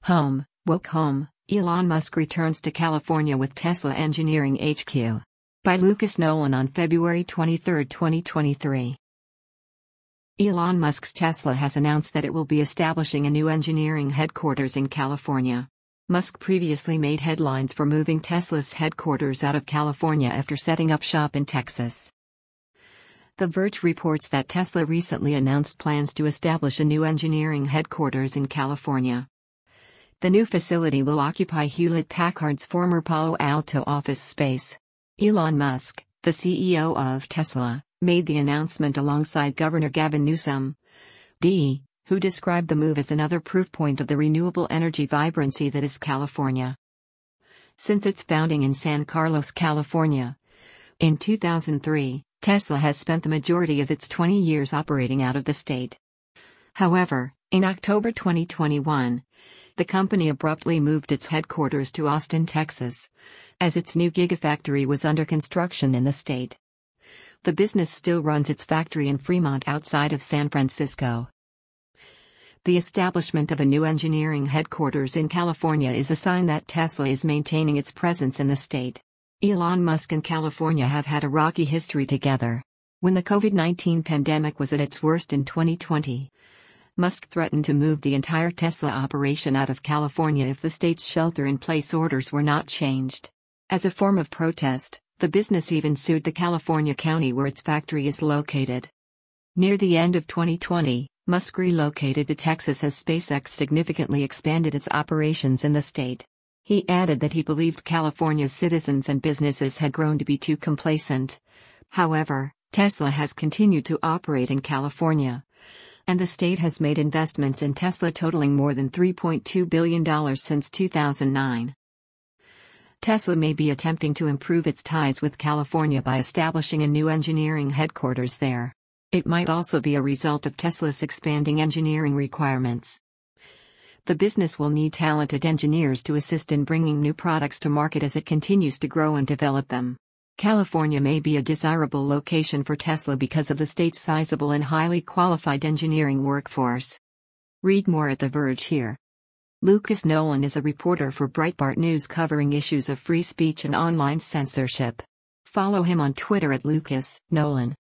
Home, woke home, Elon Musk returns to California with Tesla Engineering HQ. By Lucas Nolan on February 23, 2023. Elon Musk's Tesla has announced that it will be establishing a new engineering headquarters in California. Musk previously made headlines for moving Tesla's headquarters out of California after setting up shop in Texas. The Verge reports that Tesla recently announced plans to establish a new engineering headquarters in California. The new facility will occupy Hewlett-Packard's former Palo Alto office space. Elon Musk, the CEO of Tesla, made the announcement alongside Governor Gavin Newsom, who described the move as another proof point of the renewable energy vibrancy that is California. Since its founding in San Carlos, California, in 2003, Tesla has spent the majority of its 20 years operating out of the state. However, in October 2021, the company abruptly moved its headquarters to Austin, Texas, as its new gigafactory was under construction in the state. The business still runs its factory in Fremont outside of San Francisco. The establishment of a new engineering headquarters in California is a sign that Tesla is maintaining its presence in the state. Elon Musk and California have had a rocky history together. When the COVID-19 pandemic was at its worst in 2020, Musk threatened to move the entire Tesla operation out of California if the state's shelter-in-place orders were not changed. As a form of protest, the business even sued the California county where its factory is located. Near the end of 2020, Musk relocated to Texas as SpaceX significantly expanded its operations in the state. He added that he believed California's citizens and businesses had grown to be too complacent. However, Tesla has continued to operate in California, and the state has made investments in Tesla totaling more than $3.2 billion since 2009. Tesla may be attempting to improve its ties with California by establishing a new engineering headquarters there. It might also be a result of Tesla's expanding engineering requirements. The business will need talented engineers to assist in bringing new products to market as it continues to grow and develop them. California may be a desirable location for Tesla because of the state's sizable and highly qualified engineering workforce. Read more at The Verge here. Lucas Nolan is a reporter for Breitbart News covering issues of free speech and online censorship. Follow him on Twitter at Lucas Nolan.